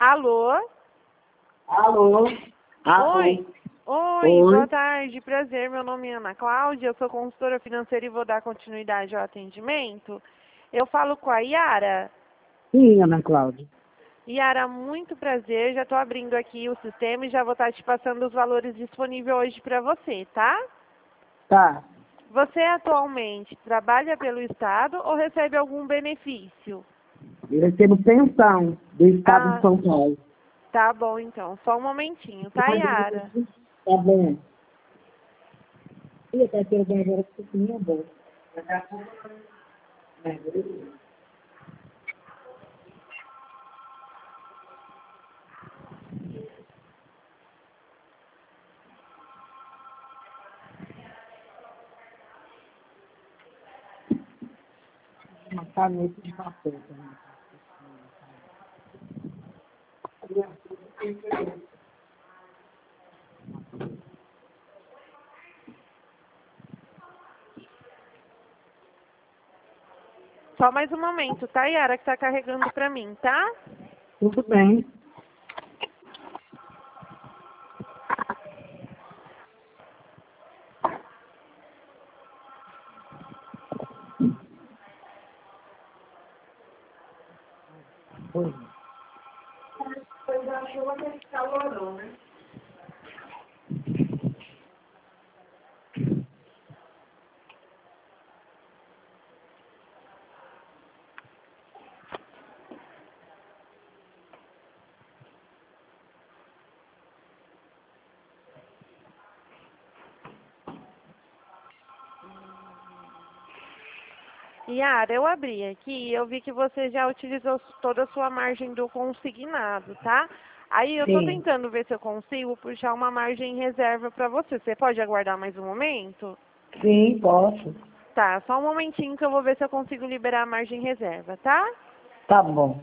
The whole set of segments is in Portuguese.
Alô? Alô? Oi. Oi. Boa tarde, prazer. Meu nome é Ana Cláudia, eu sou consultora financeira e vou dar continuidade ao atendimento. Eu falo com a Yara. Sim, Ana Cláudia. Yara, muito prazer. Já estou abrindo aqui o sistema e já vou estar te passando os valores disponíveis hoje para você, tá? Tá. Você atualmente trabalha pelo Estado ou recebe algum benefício? Eu recebo pensão do Estado de Ah, São Paulo. tá bom então. Só um momentinho, tá, Yara? Tá bom. Ih, tá aqui agora que você é bom. Uma caneta de papel também. Só mais um momento, tá, Yara, que tá carregando pra mim, tá? Tudo bem. Oi. Pois a chuva que calorou, né? Yara, eu abri aqui e eu vi que você já utilizou toda a sua margem do consignado, tá? Aí eu tô Sim. tentando ver se eu consigo puxar uma margem em reserva pra você. Você pode aguardar mais um momento? Sim, posso. Tá, só um momentinho que eu vou ver se eu consigo liberar a margem em reserva, tá? Tá bom.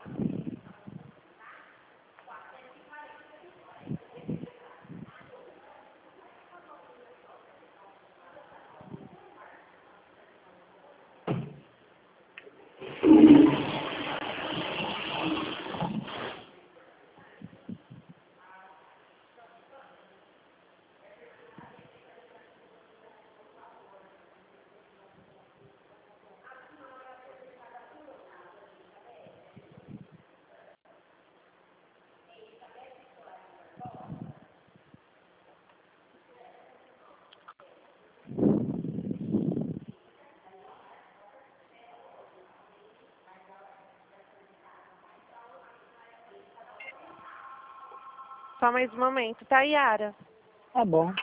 Só mais um momento, tá, Yara? Tá bom.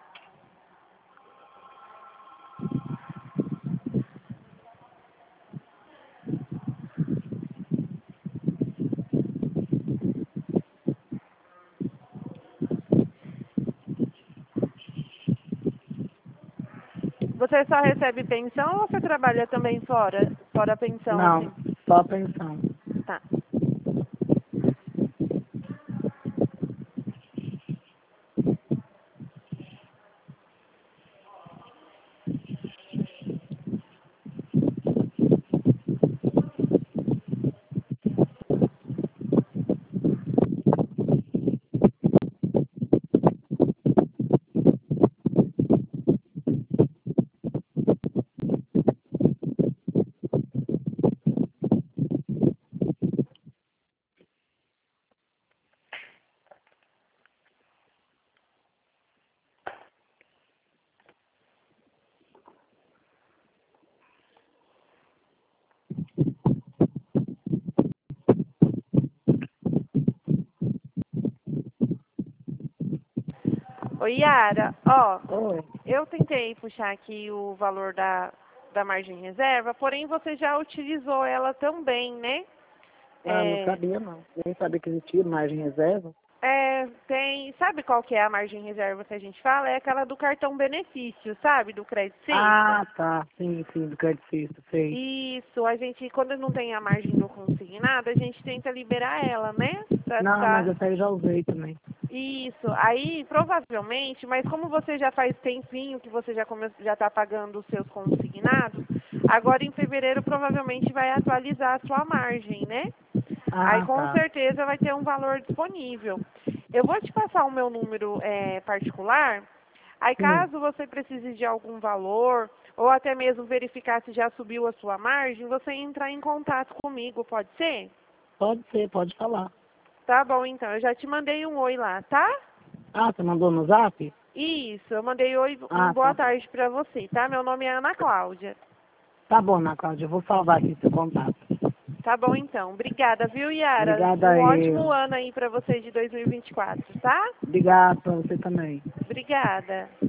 Você só recebe pensão ou você trabalha também fora? Fora a pensão, assim? Não, só pensão. Tá. Oi, Yara, ó, Oi. eu tentei puxar aqui o valor da margem reserva, porém você já utilizou ela também, né? Ah, não É, sabia não. Nem sabia que existia margem reserva. sabe qual que é a margem reserva que a gente fala? É aquela do cartão benefício, sabe? Do crédito sexta. Ah, tá. Sim, do crédito, sei. Isso, a gente, quando não tem a margem do consignado, a gente tenta liberar ela, né? Não, mas essa aí eu já usei também. Isso, aí provavelmente, mas como você já faz tempinho que você já está pagando os seus consignados, agora em fevereiro provavelmente vai atualizar a sua margem, né? Aí com tá. certeza vai ter um valor disponível. Eu vou te passar o meu número particular. Aí caso você precise de algum valor, ou até mesmo verificar se já subiu a sua margem, você entrar em contato comigo, pode ser? Pode ser, pode falar. Tá bom, então. Eu já te mandei um oi lá, tá? Ah, você mandou no zap? Isso, eu mandei oi, Ah, boa tá bom. tarde pra você, tá? Meu nome é Ana Cláudia. Tá bom, Ana Cláudia, eu vou salvar aqui seu contato. Tá bom, então. Obrigada, viu, Yara? Obrigada Um eu. ótimo ano aí pra você de 2024, tá? Obrigado pra você também. Obrigada.